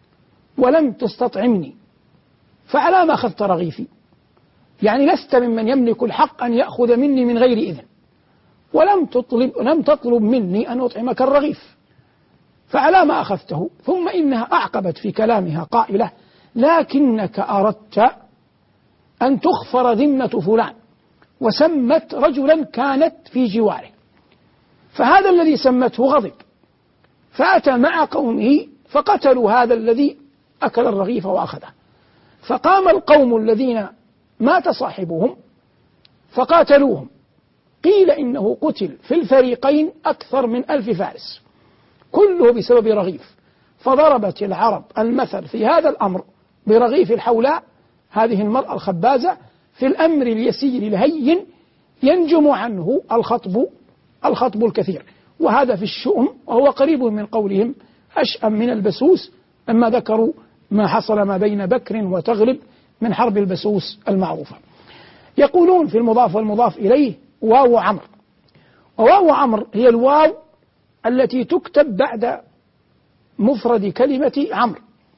ولم تستطعمني، فعلى ما أخذت رغيفي؟ يعني لست ممن يملك الحق أن يأخذ مني من غير إذن، ولم تطلب, لم تطلب مني أن أطعمك الرغيف، فعلى ما أخذته؟ ثم إنها أعقبت في كلامها قائلة: لكنك أردت أن تغفر ذمة فلان، وسمت رجلا كانت في جواره، فهذا الذي سمته غضب، فأتى مع قومه فقتلوا هذا الذي أكل الرغيف وأخذه، فقام القوم الذين مات صاحبهم فقاتلوهم، قيل إنه قتل في الفريقين أكثر من ألف فارس كله بسبب رغيف، فضربت العرب المثل في هذا الأمر برغيف الحولاء، هذه المرأة الخبازة، في الأمر اليسير الهين ينجم عنه الخطب الخطب الكثير، وهذا في الشؤم، وهو قريب من قولهم أشأم من البسوس لما ذكروا ما حصل ما بين بكر وتغلب من حرب البسوس المعروفة. يقولون في المضاف والمضاف إليه واو عمرو، وواو عمرو هي الواو التي تكتب بعد مفرد كلمة عمرو،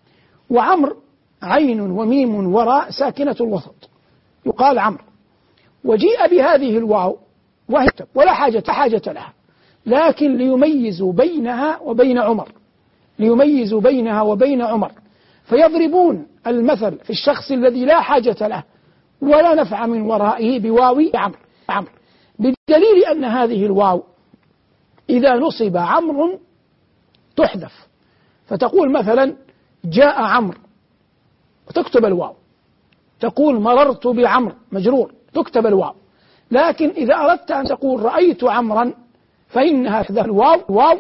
وعمرو عين وميم وراء ساكنة الوسط يقال عمرو، وجيء بهذه الواو وهي ولا حاجة حاجة لها، لكن ليميزوا بينها وبين عمر ليميزوا بينها وبين عمر فيضربون المثل في الشخص الذي لا حاجة له ولا نفع من ورائه بواو عمرو عمرو بدليل أن هذه الواو إذا نصب عمرو تحذف، فتقول مثلا جاء عمرو وتكتب الواو، تقول مررت بعمرو مجرور تكتب الواو، لكن إذا أردت أن تقول رأيت عمرا فإنها تحذف الواو واو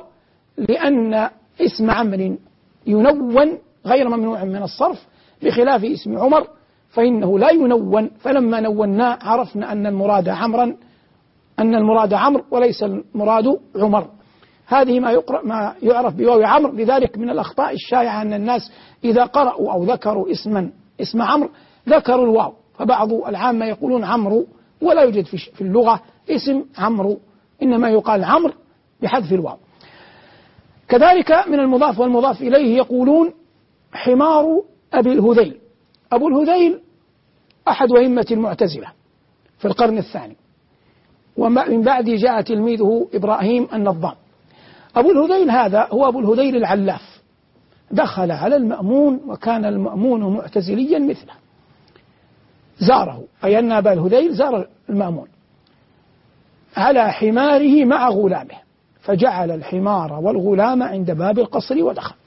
لأن اسم عمرو ينون غير ممنوع من الصرف، بخلاف اسم عمر فإنه لا ينون، فلما نوناه عرفنا أن المراد عمرا أن المراد عمرو وليس المراد عمر. هذه ما يقرأ ما يعرف بواو عمرو. لذلك من الأخطاء الشائعة أن الناس إذا قرأوا أو ذكروا اسما اسم عمرو ذكروا الواو، فبعض العامة يقولون عمرو ولا يوجد في اللغة اسم عمرو، إنما يقال عمرو بحذف الواو. كذلك من المضاف والمضاف إليه يقولون حمار أبي الهذيل. أبو الهذيل أحد أئمة المعتزلة في القرن الثاني، ومن بعده جاء تلميذه إبراهيم النظام. أبو الهذيل هذا هو أبو الهذيل العلاف، دخل على المأمون وكان المأمون معتزليا مثله، زاره، أي أن أبا الهذيل زار المأمون على حماره مع غلامه، فجعل الحمار والغلام عند باب القصر ودخل.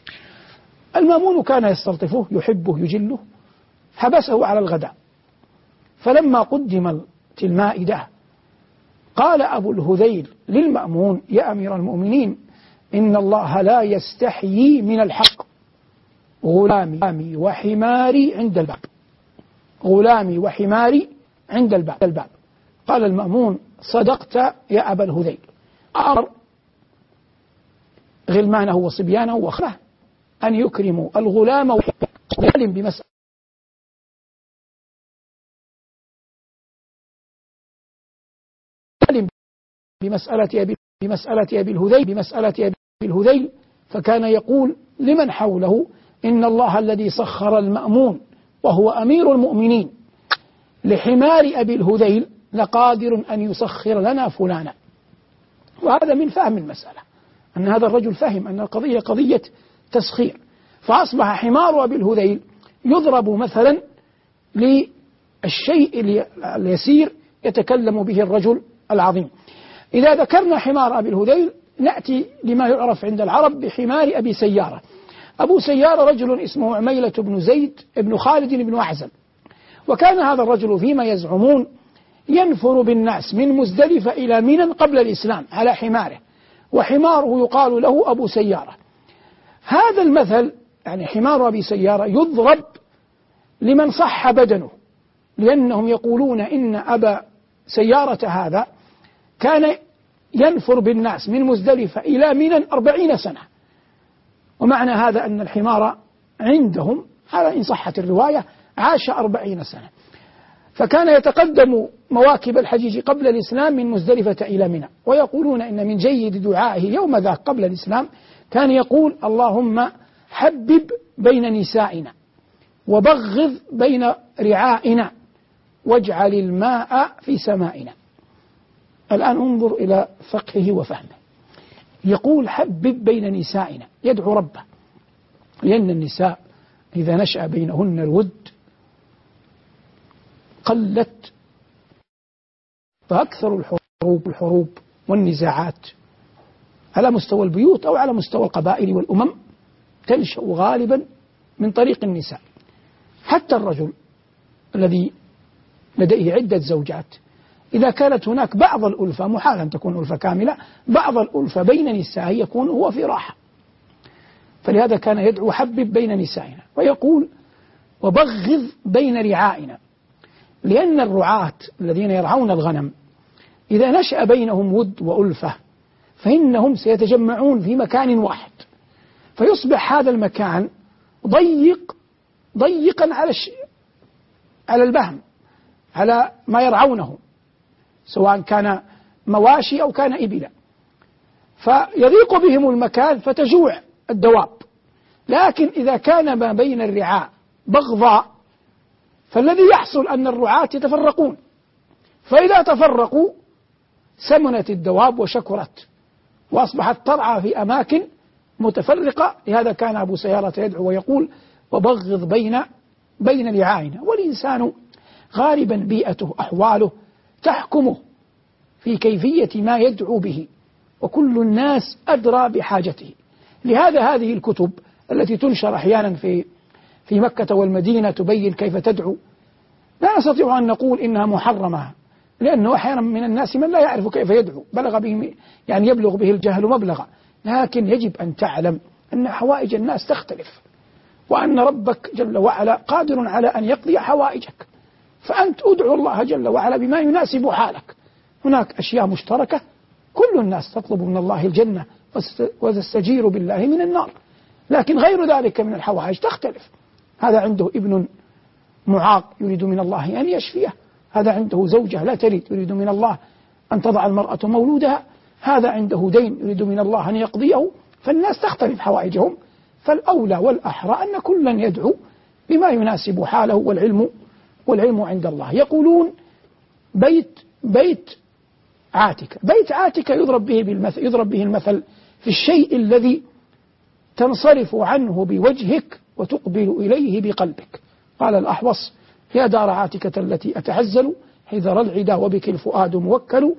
المأمون كان يستلطفه يحبه يجله، حبسه على الغداء، فلما قدمت المائدة قال أبو الهذيل للمأمون: يا أمير المؤمنين، إن الله لا يستحيي من الحق، غلامي وحماري عند الباب غلامي وحماري عند الباب. قال المأمون: صدقت يا أبا الهذيل. أمر غلمانه وصبيانه وخله أن يكرموا الغلام ويعلم بمسألة بمسألة أبي بمسألة أبي الهذيل بمسألة أبي الهذيل فكان يقول لمن حوله: إن الله الذي سخر المأمون وهو أمير المؤمنين لحمار أبي الهذيل لقادر أن يسخر لنا فلانا. وهذا من فهم المسألة، أن هذا الرجل فهم أن القضية قضية تسخير، فأصبح حمار أبي الهذيل يضرب مثلا للشيء اليسير يتكلم به الرجل العظيم. إذا ذكرنا حمار أبي الهذيل نأتي لما يعرف عند العرب بحمار أبي سيارة. أبو سيارة رجل اسمه عميلة بن زيد بن خالد بن أعزم، وكان هذا الرجل فيما يزعمون ينفر بالناس من مزدلفة إلى منى قبل الإسلام على حماره، وحماره يقال له أبو سيارة. هذا المثل يعني حمار أبي سيارة يضرب لمن صح بدنه، لأنهم يقولون إن أبا سيارة هذا كان ينفر بالناس من مزدلفة إلى منى أربعين سنة، ومعنى هذا أن الحمار عندهم على إن صحت الرواية عاش أربعين سنة. فكان يتقدم مواكب الحجيج قبل الإسلام من مزدلفة إلى منى، ويقولون إن من جيد دعائه يوم ذاك قبل الإسلام كان يقول: اللهم حبب بين نسائنا وبغض بين رعائنا واجعل الماء في سمائنا. الآن انظر إلى فقهه وفهمه، يقول حبب بين نسائنا، يدعو ربه، لأن النساء إذا نشأ بينهن الود قلت، فأكثر الحروب الحروب والنزاعات على مستوى البيوت أو على مستوى القبائل والأمم تنشأ غالبا من طريق النساء. حتى الرجل الذي لديه عدة زوجات إذا كانت هناك بعض الألفة، محال أن تكون ألفة كاملة، بعض الألفة بين نساء يكون هو في راحة. فلهذا كان يدعو حبب بين نسائنا، ويقول وبغض بين رعائنا، لأن الرعاة الذين يرعون الغنم إذا نشأ بينهم ود وألفة فإنهم سيتجمعون في مكان واحد، فيصبح هذا المكان ضيق ضيقا على الش... على البهم، على ما يرعونه، سواء كان مواشي أو كان إبلا، فيضيق بهم المكان فتجوع الدواب. لكن إذا كان ما بين الرعاء بغضاء فالذي يحصل أن الرعاة يتفرقون، فإذا تفرقوا سمنت الدواب وشكرت وأصبحت ترعى في أماكن متفرقة. لهذا كان أبو سيارة يدعو ويقول وبغض بين بين رعائنا. والإنسان غالبا بيئته أحواله تحكمه في كيفية ما يدعو به، وكل الناس أدرى بحاجته. لهذا هذه الكتب التي تنشر أحيانا في في مكة والمدينة تبين كيف تدعو، لا نستطيع أن نقول إنها محرمة، لأنه أحيانا من الناس من لا يعرف كيف يدعو، بلغ به يعني يبلغ به الجهل مبلغا. لكن يجب أن تعلم أن حوائج الناس تختلف، وأن ربك جل وعلا قادر على أن يقضي حوائجك، فأنت أدعو الله جل وعلا بما يناسب حالك. هناك أشياء مشتركة، كل الناس تطلب من الله الجنة وتستجير بالله من النار، لكن غير ذلك من الحوائج تختلف. هذا عنده ابن معاق يريد من الله أن يشفيه، هذا عنده زوجة لا تلد يريد من الله أن تضع المرأة مولودها، هذا عنده دين يريد من الله أن يقضيه. فالناس تختلف حوائجهم، فالأولى والأحرى أن كلا يدعو بما يناسب حاله، والعلم والعلم عند الله. يقولون بيت بيت عاتك، بيت عاتك يضرب به بالمثل يضرب به المثل في الشيء الذي تنصرف عنه بوجهك وتقبل إليه بقلبك. قال الأحوص يا دار عاتكة التي أتعزل حذر العدا وبك الفؤاد موكل،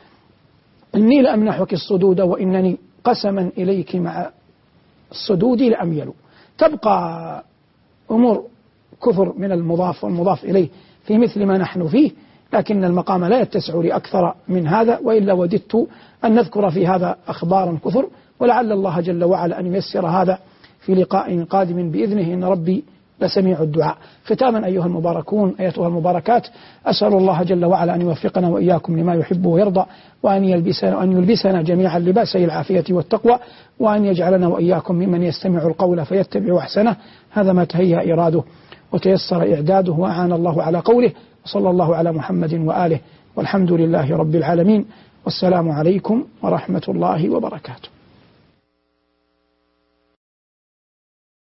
إني لأمنحك الصدود وإنني قسما إليك مع الصدود لأميل. تبقى أمور كثر من المضاف والمضاف إليه في مثل ما نحن فيه، لكن المقام لا يتسع لأكثر من هذا، وإلا وددت أن نذكر في هذا أخبارا كثر، ولعل الله جل وعلا أن ييسر هذا في لقاء قادم بإذنه، إن ربي لسميع الدعاء. ختاما أيها المباركون أيتها المباركات، أسأل الله جل وعلا أن يوفقنا وإياكم لما يحب ويرضى، وأن يلبسنا, وأن يلبسنا جميعا لباس العافية والتقوى، وأن يجعلنا وإياكم ممن يستمع القول فيتبع أحسنه. هذا ما تهيأ إراده وتيسر إعداده وأعان الله على قوله، وصلى الله على محمد وآله، والحمد لله رب العالمين، والسلام عليكم ورحمة الله وبركاته.